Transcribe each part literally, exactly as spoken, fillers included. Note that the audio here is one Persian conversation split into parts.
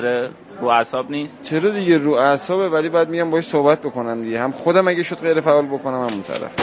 رو اعصاب نیست؟ چرا دیگه رو اعصابه، ولی بعد میام باهاش صحبت بکنم دیگه، هم خودم اگه شد غیر فعال بکنم هم اون طرف.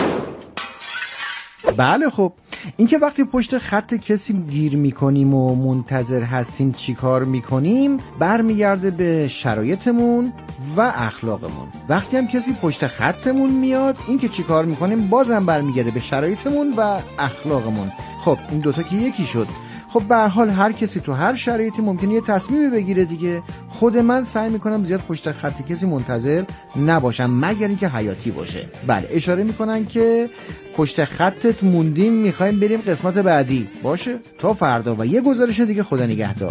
بله خب این که وقتی پشت خط کسی گیر میکنیم و منتظر هستیم چی کار میکنیم برمیگرده به شرایطمون و اخلاقمون. وقتی هم کسی پشت خطمون میاد این که چی کار میکنیم بازم برمیگرده به شرایطمون و اخلاقمون. خب این دوتا که یکی شد. خب به هر حال هر کسی تو هر شرایطی ممکنه یه تصمیمی بگیره دیگه. خود من سعی میکنم زیاد پشت خط کسی منتظر نباشم مگر اینکه حیاتی باشه. بله اشاره میکنن که پشت خطت موندیم میخوایم بریم قسمت بعدی. باشه تا فردا و یه گزارش دیگه. خدا نگهدار.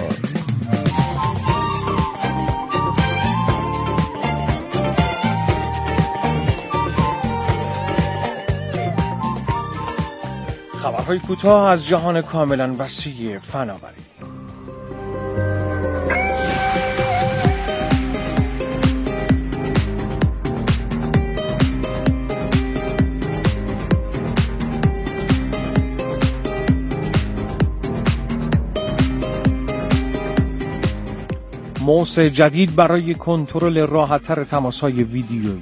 خبرهای کوتاه از جهان کاملا وسیع فناوری. موس جدید برای کنترل راحت‌تر تماس‌های ویدیویی.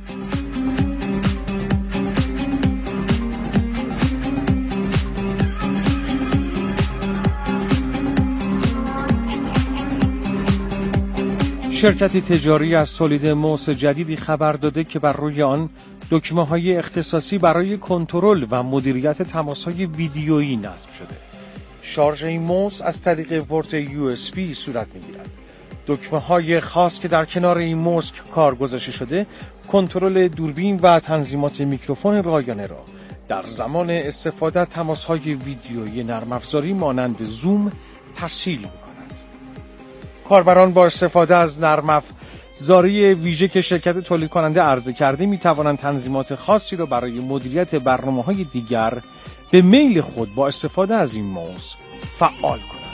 شرکتی تجاری از تولید موس جدیدی خبر داده که بر روی آن دکمه‌های اختصاصی برای کنترل و مدیریت تماس‌های ویدیویی نصب شده. شارژ این موس از طریق پورت یو اس بی صورت می‌گیرد. دکمه‌های خاص که در کنار این موس کار گذاشته شده، کنترل دوربین و تنظیمات میکروفون رایانه را در زمان استفاده تماس‌های ویدیویی نرم افزاری مانند زوم تسهیل می‌کند. کاربران با استفاده از نرم افزاری ویژه که شرکت تولید کننده عرضه کرده می‌توانند تنظیمات خاصی را برای مدیریت برنامه‌های دیگر به میل خود با استفاده از این موس فعال کنند.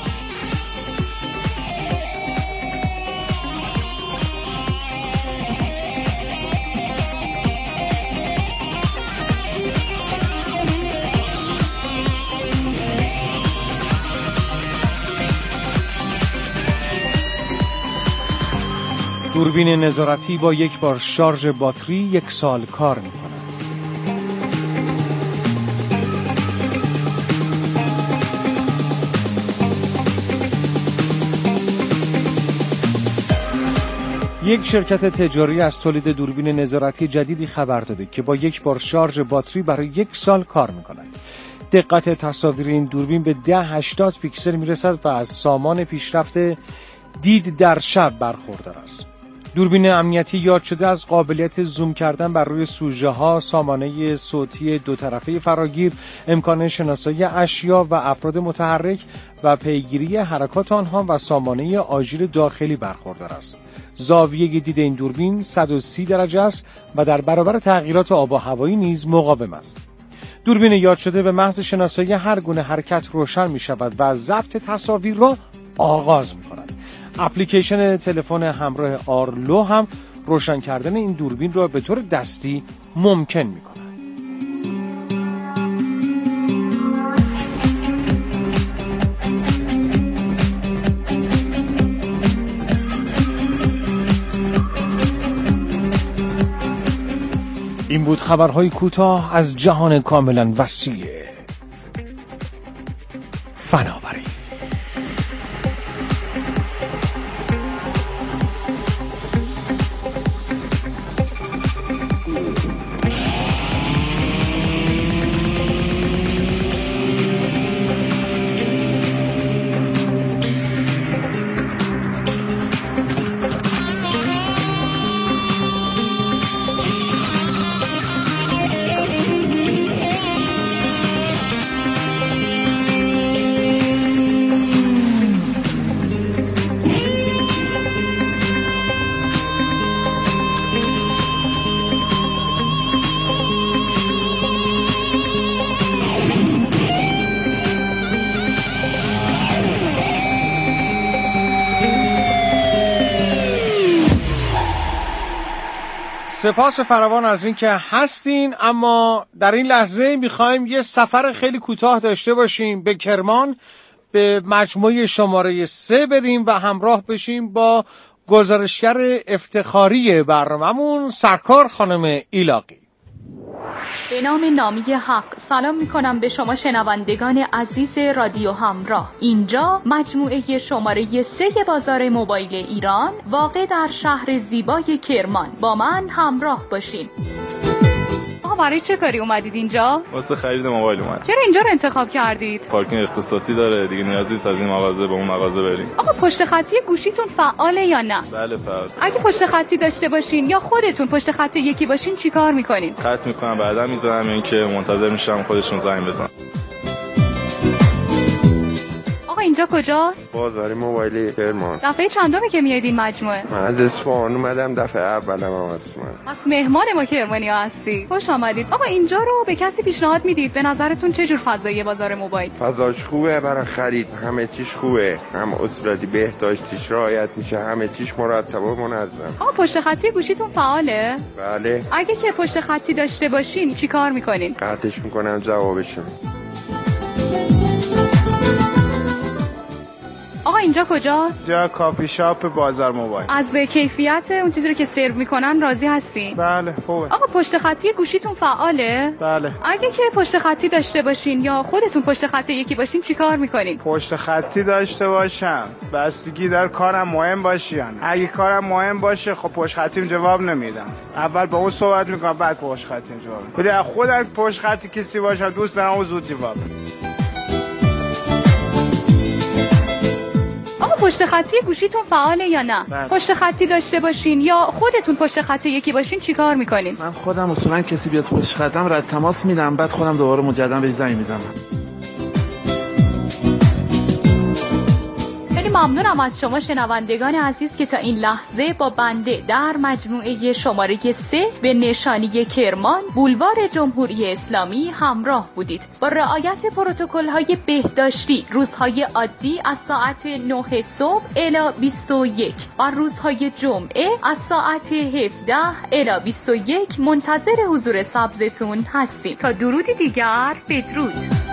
دوربین نظارتی با یک بار شارژ باتری یک سال کار می‌کند. یک شرکت تجاری از تولید دوربین نظارتی جدیدی خبر داده که با یک بار شارژ باتری برای یک سال کار می‌کند. دقت تصاویر این دوربین به ده هشتاد پیکسل می‌رسد و از سامان پیشرفت دید در شب برخوردار است. دوربین امنیتی یاد شده از قابلیت زوم کردن بر روی سوژه ها، سامانه صوتی دو طرفه فراگیر، امکان شناسایی اشیا و افراد متحرک و پیگیری حرکات آنها و سامانه آژیر داخلی برخوردار است. زاویه دید این دوربین صد و سی درجه است و در برابر تغییرات آب و هوایی نیز مقاوم است. دوربین یاد شده به محض شناسایی هر گونه حرکت روشن می شود و ضبط تصاویر را آغاز می کند. اپلیکیشن تلفن همراه آرلو هم روشن کردن این دوربین را به طور دستی ممکن می کند. این بود خبرهای کوتاه از جهان کاملا وسیع فناوری. سپاس فراوان از این که هستین، اما در این لحظه میخوایم یه سفر خیلی کوتاه داشته باشیم به کرمان به مجموعه شماره سه بریم و همراه بشیم با گزارشگر افتخاری برنامه‌مون سرکار خانم ایلاقی. به نام نامی حق سلام می کنم به شما شنوندگان عزیز رادیو همراه. اینجا مجموعه شماره سه بازار موبایل ایران واقع در شهر زیبای کرمان. با من همراه باشین. برای چه کاری اومدید اینجا؟ واسه خرید موبایل اومد. چرا اینجا رو انتخاب کردید؟ پارکینگ اختصاصی داره دیگه، نیازی نیست از این مغازه به اون مغازه بریم. آقا پشت خطی گوشیتون فعاله یا نه؟ بله فعال. اگه پشت خطی داشته باشین یا خودتون پشت خط یکی باشین چیکار میکنین؟ خط میکنم بعدا میذارم، این که منتظر میشم خودشون زنگ بزنن. اینجا کجاست؟ بازار موبایل کرمان. دفعه چندمی که میایید این مجموعه؟ من از اصفهان اومدم، دفعه اولم اومدم. پس مهمان ما کرمانی ها هستی. خوش آمدید. آقا اینجا رو به کسی پیشنهاد میدید؟ به نظرتون چه جور فضایی بازار موبایل؟ فضاش خوبه برای خرید، همه چیش خوبه، هم اصولاتی بهداشتیش رعایت میشه، همه چیش مرتب و منظم. آقا پشت خطی گوشیتون فعاله؟ بله. اگه که پشت خطی داشته باشین چیکار میکنین؟ قطعش میکنم جوابشون. آقا اینجا کجاست؟ جا کافی شاپ بازار موبایل. از کیفیت اون چیزی رو که سرو میکنن راضی هستین؟ بله خوبه. آقا پشت خطی گوشیتون فعاله؟ بله. اگه که پشت خطی داشته باشین یا خودتون پشت خطی یکی باشین چیکار میکنین؟ پشت خطی داشته باشم بستگی داره کارم مهم باشه. اگه کارم مهم باشه خب پشت خطیم جواب نمیدم، اول با اون صحبت میکنم بعد پشت خطیم جواب میدم. ولی خودم پشت خطی کسی باشم دوست دارم اون زود جواب. پشت خطی گوشیتون فعاله یا نه؟ بله. پشت خطی داشته باشین یا خودتون پشت خطی یکی باشین چیکار میکنین؟ من خودم اصولا کسی بیاد پشت خطم رد تماس میدم، بعد خودم دوباره مجددا بهش زنگ میزنم. ممنونم از شما شنوندگان عزیز که تا این لحظه با بنده در مجموعه شماره سه به نشانی کرمان بولوار جمهوری اسلامی همراه بودید. با رعایت پروتکل‌های بهداشتی روزهای عادی از ساعت نه صبح الی بیست و یک و روزهای جمعه از ساعت هفده الی بیست و یک منتظر حضور سبزتون هستیم. تا درودی دیگر بدرود.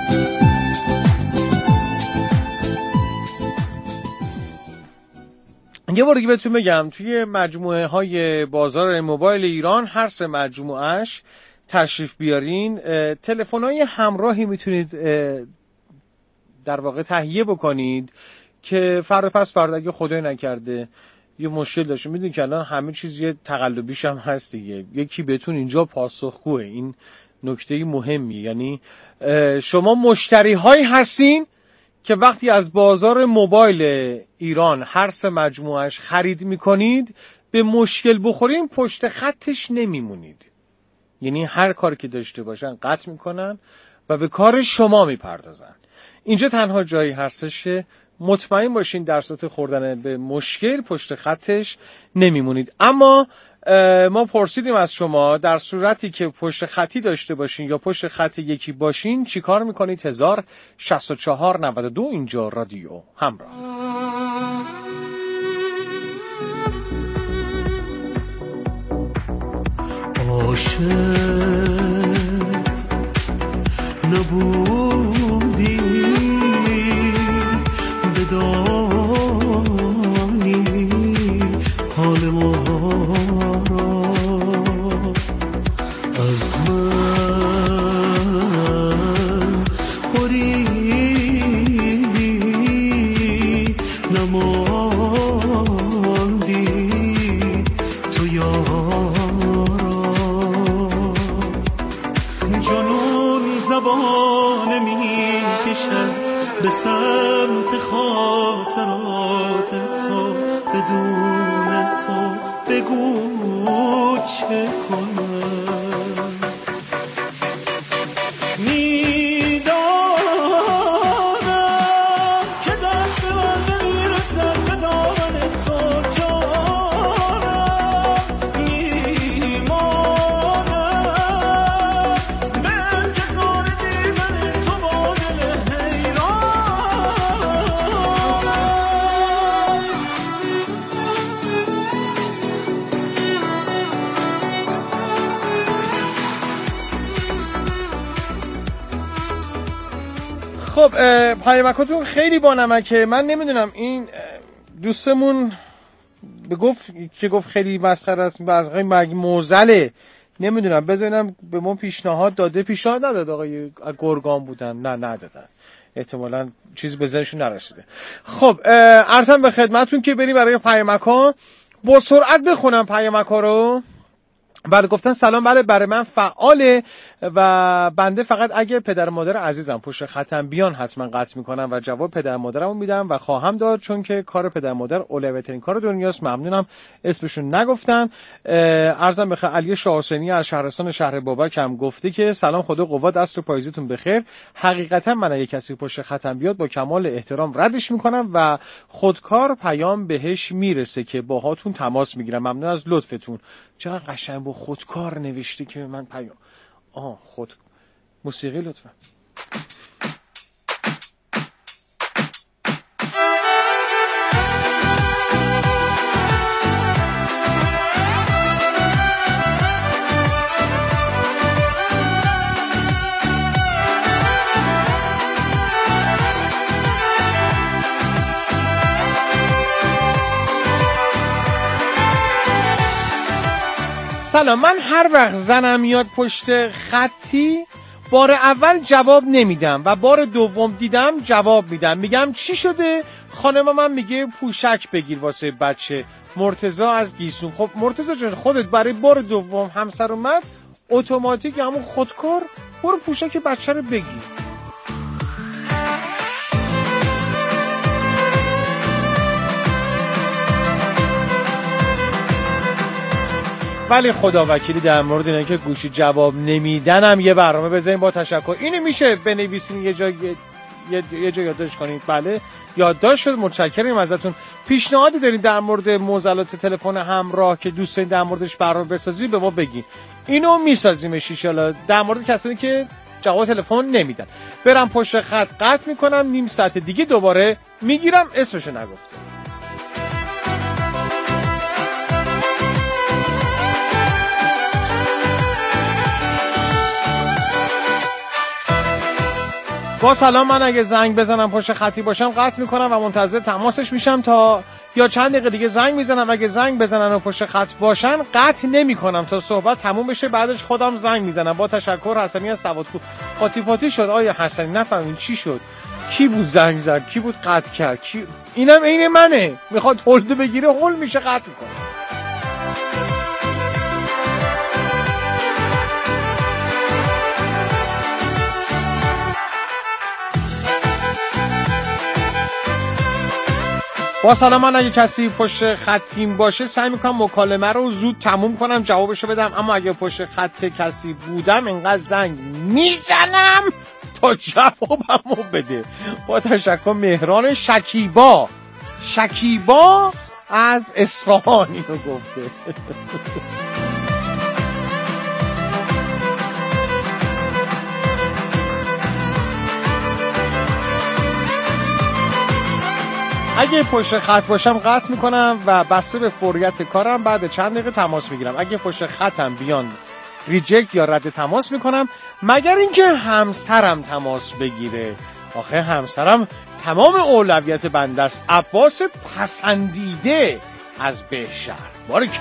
یه بار دیگه بهتون بگم توی مجموعه های بازار موبایل ایران هر سه مجموعهش تشریف بیارین، تلفن های همراهی میتونید در واقع تهیه بکنید که فردا پس فردا اگه خدای نکرده یه مشکل داشته، میدونید که الان همه چیز یه تقلبیش هم هست دیگه، یکی بهتون اینجا پاسخگوه. این نکته مهمی، یعنی شما مشتری هایی هستین که وقتی از بازار موبایل ایران هر سه مجموعهش خرید میکنید به مشکل بخورین پشت خطش نمیمونید، یعنی هر کاری که داشته باشن قطع میکنن و به کار شما میپردازن. اینجا تنها جایی هستش که مطمئن باشین در صورت خوردن به مشکل پشت خطش نمیمونید. اما ما پرسیدیم از شما در صورتی که پشت خطی داشته باشین یا پشت خط یکی باشین چی کار میکنید؟ هزار و شصت و چهار نود و دو اینجا رادیو همراه. عاشق نبودی بدانی حال ما را، از من بریدی نماندی تو یارا، جنون زبان می کشد به سمت خاطرات تو، بدون تو بگو چه کنم. میدانم که دست من نمیرسد به دامن تو، جانم میمانم به انتظار دیدن تو با دل حیرانم. خب پیامکاتون خیلی با نمکه. من نمیدونم این دوستمون به گفت که گفت خیلی مسخره است، برای مگ موزله، نمیدونم بذارینم به ما پیشنهاد داده، پیشنهاد نداد آقای گرگان بودن، نه ندادن، احتمالاً چیزی به ذهنشون نرسیده. خب عرضم به خدمتتون که بریم برای پیامک‌ها. با سرعت بخونم پیامک‌ها رو. بله گفتن سلام، بله برای من فعاله و بنده فقط اگه پدر مادر عزیزم پشت خطم بیان حتما قطع میکنم و جواب پدر مادرمو میدم و خواهم داد، چون که کار پدر مادر اولویترین کار دنیاست. ممنونم، اسمشون نگفتن. عرضم بخیر علی شاه حسینی از شهرستان شهر بابک هم گفته که سلام، خدا قوت، عصر پاییزتون بخیر. حقیقتا من اگه کسی پشت خطم بیاد با کمال احترام ردش میکنم و خودکار پیام بهش میرسه که باهاتون تماس میگیرم. ممنون از لطفتون. چقدر قشنگ با خودکار نوشتی که من پیام. آه خود موسیقی لطفا. سلام، من هر وقت زنم میاد پشت خطی بار اول جواب نمیدم و بار دوم دیدم جواب میدم. میگم چی شده؟ خانم من میگه پوشک بگیر واسه بچه. مرتضی از گیسون. خب مرتضی جان خودت برای بار دوم همسر اومد اتوماتیک همون خودکار برو پوشک بچه رو بگیر. ولی خدا وکیلی در مورد اینا که گوشی جواب نمیدنم یه برنامه بزنیم با تشکر. اینو میشه بنویسین یه جا یه, یه جا یادداشت کنید. بله یادداشت شد، متشکرم ازتون. پیشنهادی دارین در مورد معضلات تلفن همراه که دوست دارین در موردش برنامه بسازی به ما بگین، اینو میسازیمش ان شاءالله. در مورد کسانی که جواب تلفن نمیدن برم پشت خط قطع میکنم، نیم ساعت دیگه دوباره میگیرم. اسمشو نگفتم. با سلام، من اگه زنگ بزنم پشت خطی باشم قطع میکنم و منتظر تماسش میشم تا یا چند دقیقه دیگه زنگ میزنم. اگه زنگ بزنن و پشت خط باشن قطع نمیکنم تا صحبت تموم بشه، بعدش خودم زنگ میزنم. با تشکر. حسنی از سوادکو. قاطی پاتی شد آیا حسنی؟ نفهمین چی شد؟ کی بود زنگ زد؟ کی بود قطع کرد؟ کی؟ اینم عین منه، میخواد هولد بگیره هول میشه قطع میکنه. با سلام، من اگه کسی پشت خطیم باشه سعی میکنم مکالمه رو زود تموم کنم، جوابشو بدم، اما اگه پشت خط کسی بودم اینقدر زنگ میزنم تا جوابمو بده. با تشکر. مهران شکیبا شکیبا از اصفهان اینو گفته. اگه پشت خط باشم قطع میکنم و بسته به فوریت کارم بعد چند دقیقه تماس میگیرم. اگه پشت خطم بیان ریجکت یا رد تماس میکنم، مگر اینکه همسرم تماس بگیره. آخه همسرم تمام اولویت بنده است. عباس پسندیده از بهشهر. باریکلا.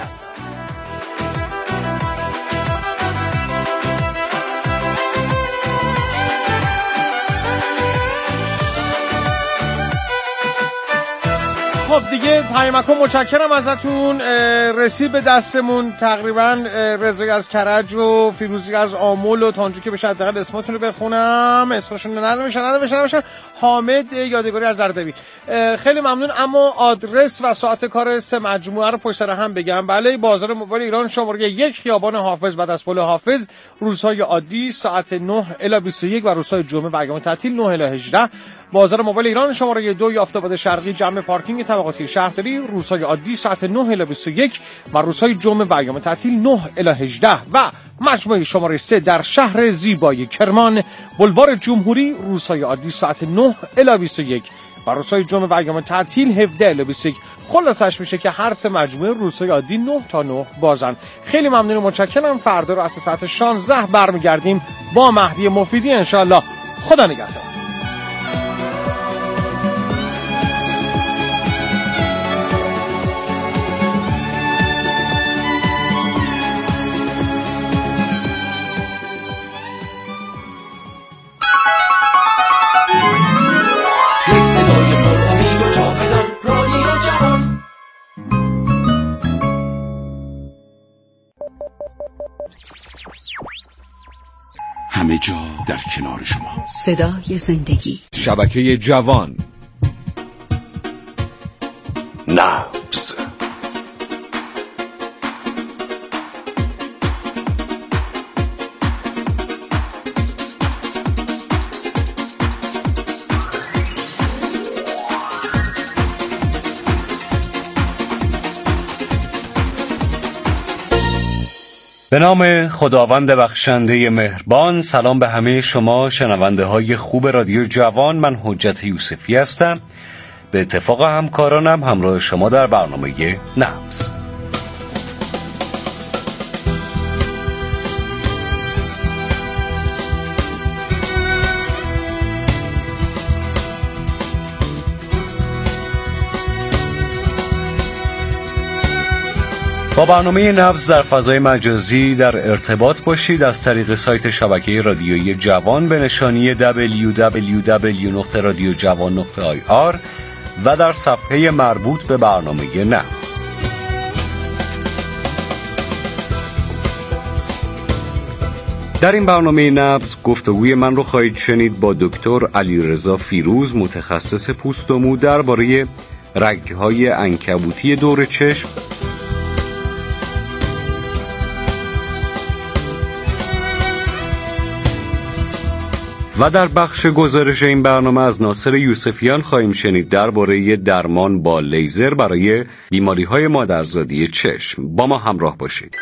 خب دیگه پیامک‌ها متشکرم ازتون. رسید به دستمون تقریبا رضایی از کرج و فیروزی از آمول و تا اونجا که بشه حداقل اسمتون رو بخونم. اسمشون ننوشتن ننوشتن ننوشتن حامد یادگاری از اردبیل. خیلی ممنون. اما آدرس و ساعت کار سه مجموعه رو پشت سر هم بگم. بله، بازار موبایل ایران شماره یک، خیابان حافظ بعد از پل حافظ، روزهای عادی ساعت نه الی بیست و یک و روزهای جمعه و ایام تعطیل نه الی هجده. بازار موبایل ایران شماره دو، یافت‌آباد شرقی، جمع پارکینگ طبقاتی شهرداری، روزهای عادی ساعت نه الی بیست و یک و روزهای جمعه و ایام تعطیل نه الی هجده. و مجموعه شماره سه در شهر زیبای کرمان، بولوار جمهوری، روزهای عادی ساعت نه الی بیست و یک و روزهای جمعه و ایام تعطیل هفده الی بیست و یک. خلاصش میشه که هر سه مجموعه روزهای عادی نه تا نه بازن. خیلی ممنون و متشکرم. فردا رو از ساعت شانزده برمیگردیم با مهدی مفیدی ان شاء الله. خدا نگهدار. همه جا در کنار شما. صدای زندگی. شبکه جوان. نبض. به نام خداوند بخشنده مهربان. سلام به همه شما شنونده های خوب رادیو جوان. من حجت یوسفی هستم، به اتفاق همکارانم همراه شما در برنامه نبض. با برنامه نبض در فضای مجازی در ارتباط باشید از طریق سایت شبکه رادیویی جوان به نشانی دبلیو دبلیو دبلیو نقطه رادیو جوان نقطه آی آر و در صفحه مربوط به برنامه نبض. در این برنامه نبض گفتگوی من رو خواهید شنید با دکتر علیرضا فیروز، متخصص پوست و مو، درباره رگ‌های عنکبوتی دور چشم و در بخش گزارش این برنامه از ناصر یوسفیان خواهیم شنید درباره درمان با لیزر برای بیماری‌های مادرزادی چشم. با ما همراه باشید.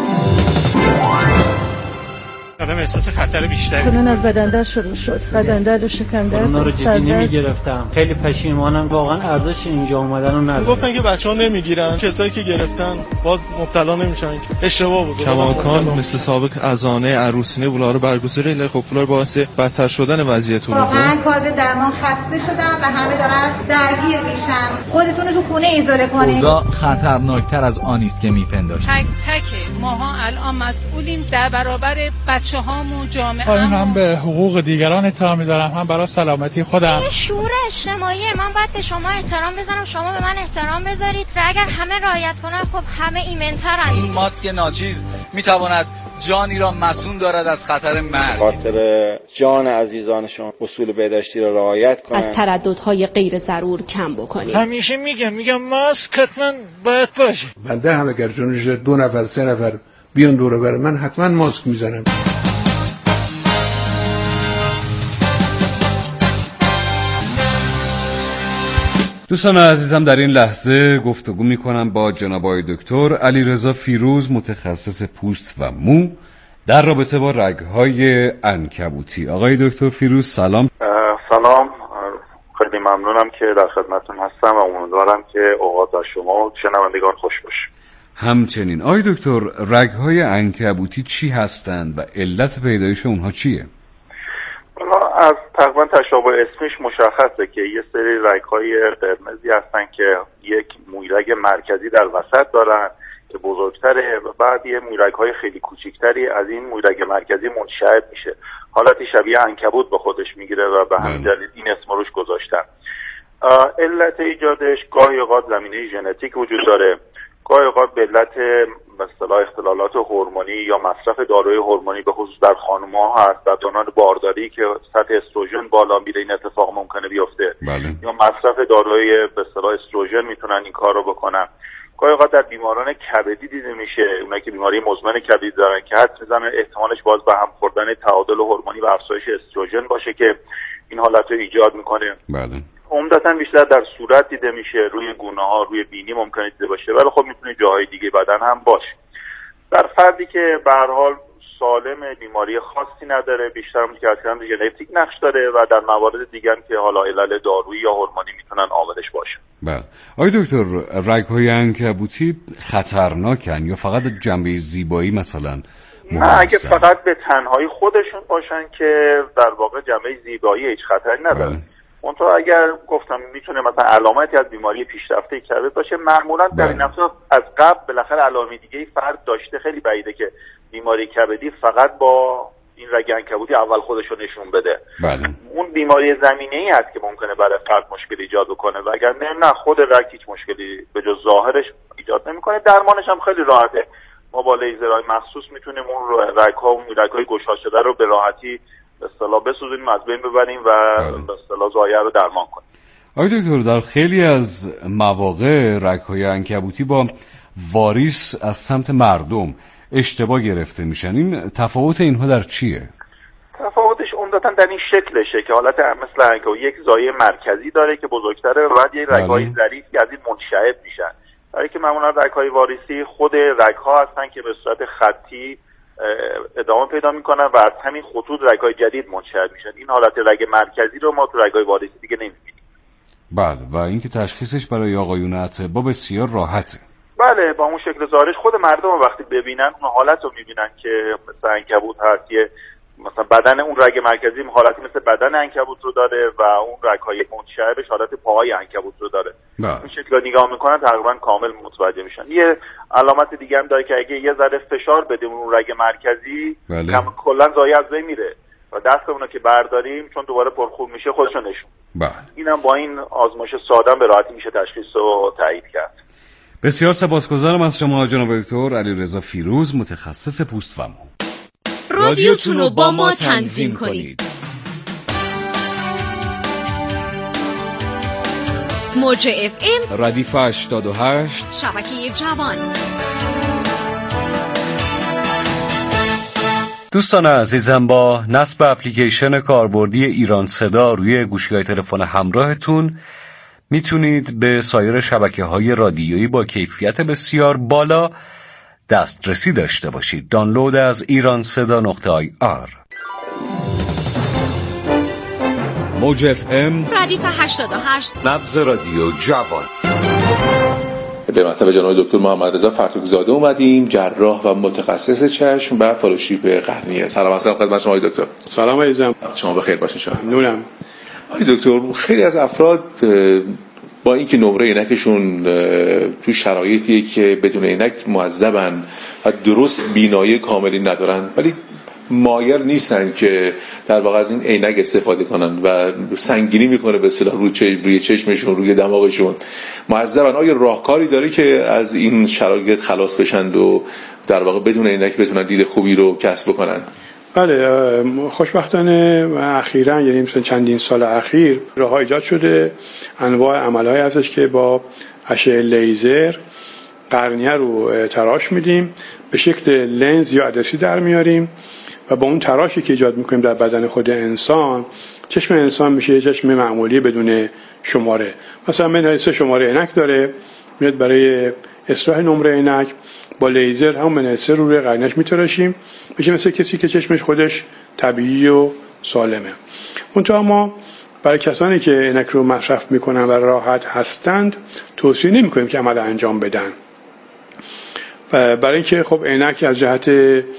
آدم احساس خطر بیشتری کنون از بدن درد شروع شد، بدن درد و شکم درد. اونا رو جدی نمیگرفتم، خیلی پشیمانم، واقعا ارزش اینجا اومدن رو نداره. گفتن که بچه‌ها نمیگیرن، کسایی که گرفتن باز مبتلا نمیشن. اشتباه بود. کماکان مثل سابق ازانه عروسینه بولا رو برگزاری، ولی خب بولا باعث بدتر شدن وضعیت اون. واقعا کادر درمان خسته شدم و همه دارن درگیر میشن. خودتون رو تو خونه ایزوله کنید. اوضاع خطرناکتر از آنی است که میپنداشت. تک تک ماها الان مسئولیم در برابر بچه هامون، جامعه همون. هم به حقوق دیگران احترام میذارم، هم برای سلامتی خودم. این شعور اجتماعی، من باید به شما احترام بزنم، شما به من احترام بذارید و اگر همه رعایت کنن خب همه ایمن‌ترن. این ماسک ناچیز میتواند جانی را مسئول دارد از خطر مرگ. خاطر جان عزیزانشون اصول بهداشتی را رعایت کنن، از ترددهای غیر ضرور کم بکنید. همیشه میگم میگم ماسک حتما باید باشه. بنده هم اگر جونش دو نفر سه نفر بیان دور بر من حتما ماسک میزنم. دوستان عزیزم، در این لحظه گفتگو میکنم با جناب آقای دکتر علیرضا فیروز، متخصص پوست و مو، در رابطه با رگ‌های عنکبوتی. آقای دکتر فیروز سلام. سلام، خیلی ممنونم که در خدمتتون هستم و امیدوارم که اوقات از شما و شنوندگان خوش باشه. همچنین. آقای دکتر، رگ‌های عنکبوتی چی هستند و علت پیدایش اونها چیه؟ از تقریبا تشابه اسمش مشخصه که یه سری رگ‌های قرمزی هستن که یک مویرگ مرکزی در وسط دارن که بزرگتره و بعد یه مویرگ‌های خیلی کوچیکتری از این مویرگ مرکزی منشعب میشه. حالتی شبیه عنکبوت به خودش میگیره و به همین دلیل این اسم روش گذاشتن. علت ایجادش گاهی اوقات زمینه ژنتیک وجود داره، گاهی اوقات به علت مثلا اختلالات هورمونی یا مصرف داروی هورمونی به خصوص در خانم‌ها هست، در دوران بارداری که سطح استروژن بالا میره این اتفاق ممکنه بیفته. بله. یا مصرف داروی به اصطلاح استروژن میتونن این کار رو بکنن. گاهی اوقات در بیماران کبدی دیده میشه، اونایی که بیماری مزمن کبدی دارن که حد میزنن احتمالش باز به هم خوردن تعادل هورمونی و افزایش استروژن باشه که این حالت رو ایجاد میکنه. بله. عمدتاً بیشتر در صورت دیده میشه، روی گونه ها، روی بینی ممکنه دیده باشه، ولی خب میتونه جاهای دیگه بدن هم باشه. در فردی که به هر حال سالم، بیماری خاصی نداره، بیشتر متأثران ژنتیک نقش داره و در موارد دیگه که حالا علل دارویی یا هورمونی میتونن عاملش باشه. بله. آقای دکتر، رگ‌های عنکبوتی خطرناکن یا فقط جنبه زیبایی مثلا؟ نه، اگه فقط به تنهایی خودشون باشن که در واقع جنبه زیبایی هیچ خطری نداره. منتها اگر گفتم میتونه مثلا علامتی از بیماری پیشرفته کبد باشه، معمولا در این افراد از قبل بالاخره علائم دیگه فرد داشته. خیلی بعیده که بیماری کبدی فقط با این رگ عنکبوتی اول خودشو نشون بده. بله. اون بیماری زمینه‌ای هست که ممکنه برای فرد مشکل ایجاد بکنه، وگرنه نه، خود رگ هیچ مشکلی به جز ظاهرش ایجاد نمیکنه. درمانش هم خیلی راحته. ما با لیزرهای مخصوص میتونیم اون رگ‌ها و مویرگ‌های گشاد شده رو به راحتی به اصطلاح بسوزونیم، از بین ببریم و به اصطلاح ضایعه رو درمان کنیم. آقای دکتر، در خیلی از مواقع رگ‌های عنکبوتی با واریس از سمت مردم اشتباه گرفته میشن. این تفاوت اینها در چیه؟ تفاوتش عمدتاً در این شکلشه که حالت مثل عنکبوت یک زایه مرکزی داره که بزرگتره و بعد یک رگ‌های ظریفی از این منشعب میشن. برای که معمولا رگ‌های واریسی خود رگ‌ها هستن که به صورت خطی ادامه پیدا میکنن و از همین خطوط رگ‌های جدید منشعب میشن. این حالت رگ مرکزی رو ما تو رگ‌های واریسی دیگه نمی‌بینیم. بله، و اینکه تشخیصش برای آقایون اطباء بسیار راحته. بله، با اون شکل ظاهرش خود مردم وقتی ببینن اون حالت رو میبینن که مثل عنکبوت هست، یه مثلا بدن اون رگ مرکزی حالتی مثل بدن عنکبوت رو داره و اون رگ‌های منشعبش حالت پاهای عنکبوت رو داره. بله. این شکل رو نگاه میکنن تقریبا کامل متوجه میشن. یه علامت دیگه هم داره که اگه یه ذره فشار بده اون رگ مرکزی، بله. کلا زایه از بین میره و دستمون رو که برداریم چون دوباره پرخون میشه خودش رو نشون. بله. اینم با این آزمایش ساده به راحتی میشه تشخیص رو تایید کرد. بسیار سپاسگزارم از شما جناب دکتر علیرضا فیروز، متخصص پوست و مو. رادیوتون رو با ما تنظیم کنید. موج اف ام ردیف هشتاد و هشت شبکه جوان. دوستان عزیزم، با نصب اپلیکیشن کاربردی ایران صدا روی گوشی‌های تلفن همراهتون میتونید به سایر شبکه‌های رادیویی با کیفیت بسیار بالا دسترسی داشته باشید. دانلود از ایران صدا نقطه آی آر. موج اف ام ردیف هشتاد و هشت نبض رادیو جوان. به مطلب جناب دکتر محمد رضا فرتوک‌زاده اومدیم، جراح و متخصص چشم و فالوشیپ قرنیه. سلام علیکم خدمت شما دکتر. سلام عزیزم. شما بخیر باشین. شما ممنونم. آقای دکتر، خیلی از افراد با اینکه نمره عینکشون تو شرایطیه که بدون عینک معذبن و درست بینایی کاملی ندارن، ولی مایل نیستن که در واقع از این عینک استفاده کنن و سنگینی میکنه به اصطلاح روی روی چشمشون، روی دماغشون، معذبن. آیا راهکاری داره که از این شرایط خلاص بشن و در واقع بدون عینک بتونن دید خوبی رو کسب بکنن؟ بله، خوشبختانه اخیراً، یعنی مثلا چندین سال اخیر راه‌ها ایجاد شده، انواع عمل‌هایی هستش که با اشعه لیزر قرنیه رو تراش میدیم، به شکل لنز یا عدسی در میاریم و با اون تراشی که ایجاد میکنیم در بدن خود انسان، چشم انسان میشه چشم معمولی بدون شماره. مثلا من سه شماره عینک داره، میاد برای اصلاح نمره عینک با لیزر هم منحصر رو روی قرنیش میتراشیم، میشه مثل کسی که چشمش خودش طبیعی و سالمه. منتها ما برای کسانی که عینک رو مصرف میکنن و راحت هستند توصیه نمیکنیم که عمل انجام بدن، برای اینکه خب عینک از جهت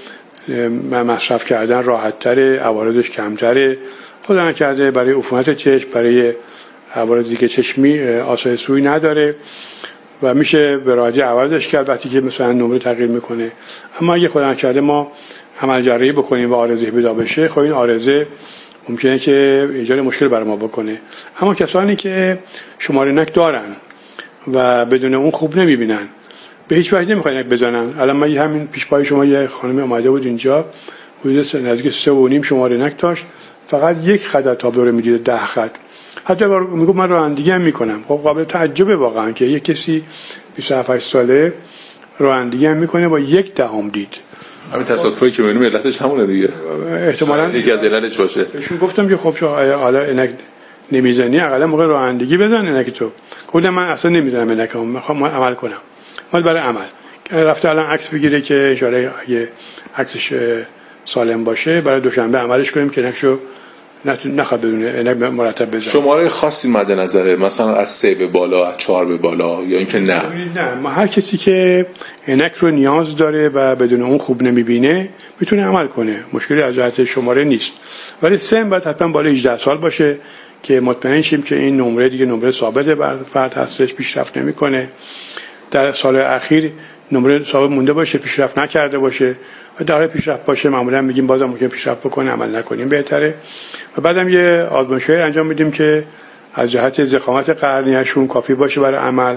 مصرف کردن راحت تره، عوارضش کمتره، خدا نکرده برای عفونت چشم، برای عوارضی که چشمی آسایش سوی نداره و میشه به راحتی عوضش کرد وقتی که مثلا نمره تغییر میکنه. اما اگه خدا نکرده ما عمل جراحی بکنیم و عارضه پیدا بشه، خب این عارضه ممکنه که ایجاد مشکل برای ما بکنه. اما کسانی که شماره عینک دارن و بدون اون خوب نمیبینن، به هیچ وجه نمیخوان عینک بزنن. الان من همین پیش پای شما یه خانمی اومده بود اینجا، حدود نزدیک سه و نیم شماره عینک داشت، فقط یک خط تا دوره میدید، ده خط. حتی میگم من رانندگی هم میکنم. خب قابل تعجبه واقعا که یک کسی بیست و هفت ساله رانندگی هم میکنه با یک دهم دید. همین تصادفی که میبینیم علتش همونه دیگه، احتمالاً یکی از علتش باشه. بهشون گفتم که خب حالا عینک نمیزنی، اقلا موقع رانندگی بزن عینک تو. گفتم من اصلا نمیدونم عینکم، میخوام عمل کنم. مال برای عمل رفته الان عکس بگیره که ان شاءالله اگه عکسش سالم باشه برای دوشنبه عملش کنیم که عینکشو نخواد بدونه عینک مرتب بزنه. شماره خاصی مد نظره، مثلا از سه به بالا، از چهار به بالا، یا اینکه نه؟ نه، ما هر کسی که عینک رو نیاز داره و بدون اون خوب نمیبینه میتونه عمل کنه، مشکلی از جهت شماره نیست. ولی سن باید حتما بالای هجده سال باشه که مطمئن شیم که این نمره دیگه نمره ثابت بر فرد هستش، پیشرفت نمیکنه. در سال اخیر نمره ثابت مونده باشه، پیشرفت نکرده باشه و در حال پیشرفت باشه معمولا میگیم بازم ممکن پیشرفت بکنه، عمل نکنیم بهتره. و بعدم یه آزمایشی انجام میدیم که از جهت ضخامت قرنیه‌شون کافی باشه برای عمل،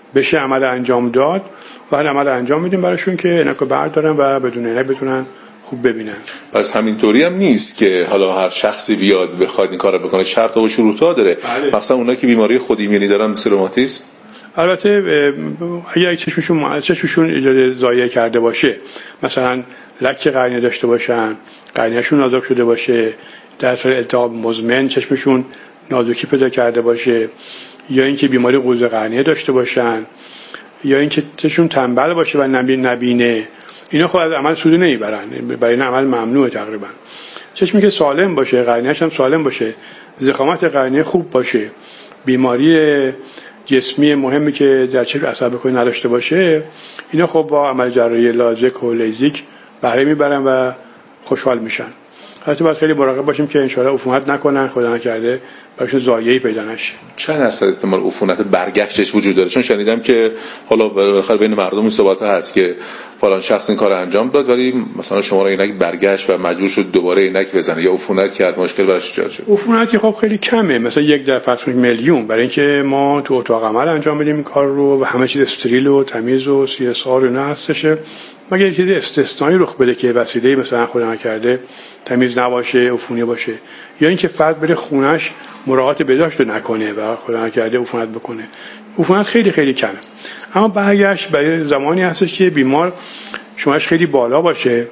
بشه عمل انجام داد و عمل انجام میدیم براشون که اینکو بردارن و بدون اینک بتونن خوب ببینن. پس همینطوری هم نیست که حالا هر شخصی بیاد بخواد این کارو بکنه، شرط و شروطا داره. بله. مثلا اونایی که بیماری خود ایمنی دارن مثل روماتیسم، البته اگه چشمشون چشمشون ایجاد ضایعه کرده باشه، مثلا لک قرنیه داشته باشن، قرنیه‌شون نازک شده باشه، در اثر التهاب مزمن چشمشون نازکی پیدا کرده باشه، یا اینکه بیماری قوز قرنیه داشته باشن، یا اینکه چشمشون تنبل باشه و نبینه، اینا خب از عمل سود نمیبرن، برای این عمل ممنوعه تقریبا. چشمی که سالم باشه، قرنیه‌اش هم سالم باشه، ضخامت قرنیه خوب باشه، بیماری جسمی مهمی که در چشم عصب کلی نداشته باشه، اینا خب با عمل جراحی لازک و لیزیک بهره میبرن و خوشحال میشن. البته باید خیلی مراقب باشیم که انشالله عفونت نکنن، خدا نکرده براشون ضایعه‌ای پیدا نشه. چند درصد احتمال عفونت برگشتش وجود داره؟ چون شنیدم که حالا بالاخره بین مردم این صحبت هست که فلان شخص این کار انجام داد ولی مثلا شما رو اینک برگشت و مجبور شد دوباره اینک بزنه یا عفونت کرد، مشکل براش ایجاد شد. عفونتی خب خیلی کمه، مثلا یک در فصل میلیون، برای اینکه ما تو اتاق عمل انجام بدیم این کار رو و همه چیز استریل و تمیز و سی اس آر نه هستشه، مگر یه چیز استثنایی رخ بده که وسیله مثلا خدا نکرده تمیز نباشه، عفونی باشه، یا اینکه فرد بره خونش مراعات بهداشت نکنه و خدا نکرده عفونت بکنه. عفونت خیلی خیلی کمه. اما برگشت برای زمانی هستش که بیمار شمارش خیلی بالا باشه،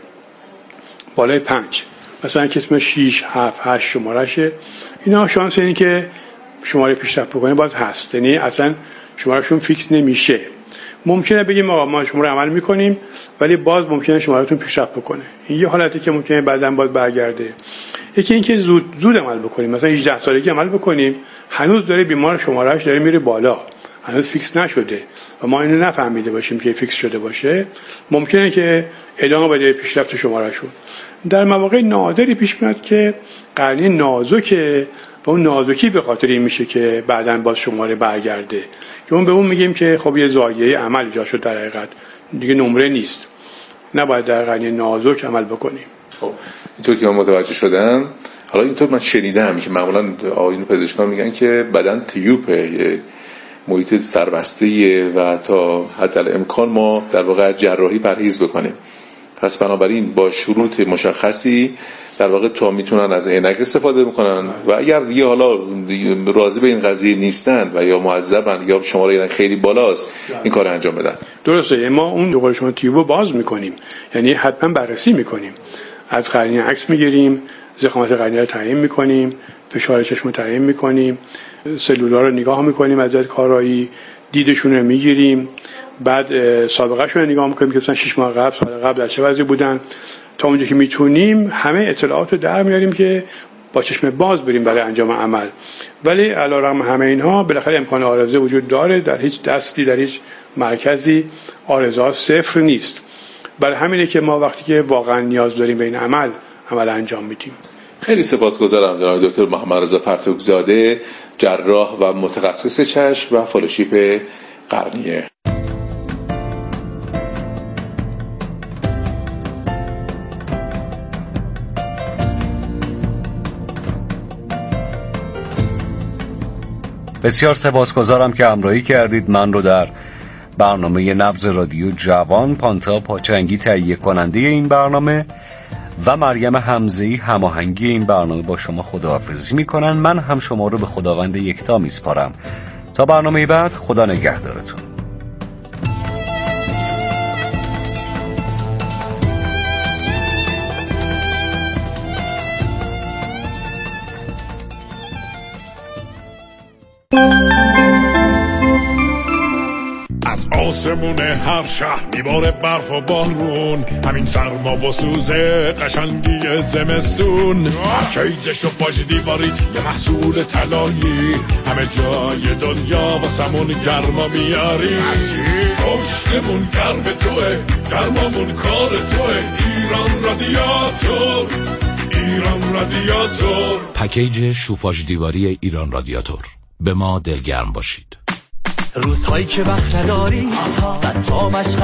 بالای پنج، مثلا کسی شش هفت هشت شمارشه، اینا شانس اینه که شماره پیشرفت بکنه باز هست، یعنی اصلا شمارشون فیکس نمیشه. ممکنه بگیم آقا ما شماره عمل میکنیم ولی باز ممکنه شمارتون پیشرفت بکنه، این یه حالتی که ممکنه بعداً باز برگرده. یکی اینکه زود زود عمل بکنیم، مثلا هجده سالگی عمل بکنیم، هنوز داره بیمار شماره‌اش داره میره بالا، هنوز فیکس نشده و ما اینو نفهمیده باشیم که فیکس شده باشه، ممکنه که ادامه بده پیشرفت شماره‌شون. در مواقع نادری پیش میاد که قرنیه نازکه و اون نازکی به خاطر این میشه که بعداً باز شماره برگرده، که اون به اون میگیم که خب یه ضایعه عمل ایجاد شد، در حقیقت دیگه نمره نیست، نباید در قرنیه نازک عمل بکنیم. خب اینطور که من متوجه شدم، حالا اینطور من شنیدم که معمولا آقایون پزشکان میگن که بدن تیوبه، محیط سربسته و تا حتی امکان ما در واقع جراحی پرهیز بکنیم. پس بنابراین با شروط مشخصی در واقع تا میتونن از عینک استفاده بکنن و اگر دیگه حالا راضی به این قضیه نیستن و یا معذبن یا شماره عینک خیلی بالاست این کار انجام بدن. درسته، ما اون دوقل شما تیوبو باز میکنیم، یعنی حتما بررسی میکنیم، از قرنیه عکس میگیریم، ضخامت قرنیه رو تعیین میکنیم، فشار چشم رو تعیین میکنیم، سلولار رو نگاه میکنیم، از کارایی دیدشون رو میگیریم، بعد سابقه شون رو نگاه میکنیم که مثلا شش ماه قبل سال قبل در چه وضعی بودن، تا اونجا که میتونیم همه اطلاعات رو در میاریم که با چشم باز بریم برای انجام عمل. ولی علیرغم همه اینها بالاخره امکان عارضه وجود داره، در هیچ دستی در هیچ مرکزی عارضه صفر نیست. برای همینه که ما وقتی که واقعا نیاز داریم به این عمل عمل انجام میدیم. خیلی سپاسگزارم جناب دکتر محمد رضا فرتوک‌زاده، جراح و متخصص چشم و فالوشیپ قرنیه. بسیار سپاسگزارم که همراهی کردید. من رو در برنامه نبض رادیو جوان پانتا پاچنگی تهیه کننده این برنامه و مریم حمزه‌ای هماهنگی این برنامه با شما خداحافظی میکنن. من هم شما رو به خداوند یکتا میسپارم. تا برنامه بعد، خدا نگهدارتون. از آسمون هر شهر میباره برف و بارون، همین سرما و سوزه قشنگی زمستون. کیجش و پاش دیواریت یه محصول طلایی، همه جای دنیا واسمون گرما میاری. پشتمون گرم توه، گرمامون کار توه. ایران رادیاتور، ایران رادیاتور. پکیج شوفاژ دیواری ایران رادیاتور. به ما دلگرم باشید. روزهایی که وقت نداری صد تا مشغله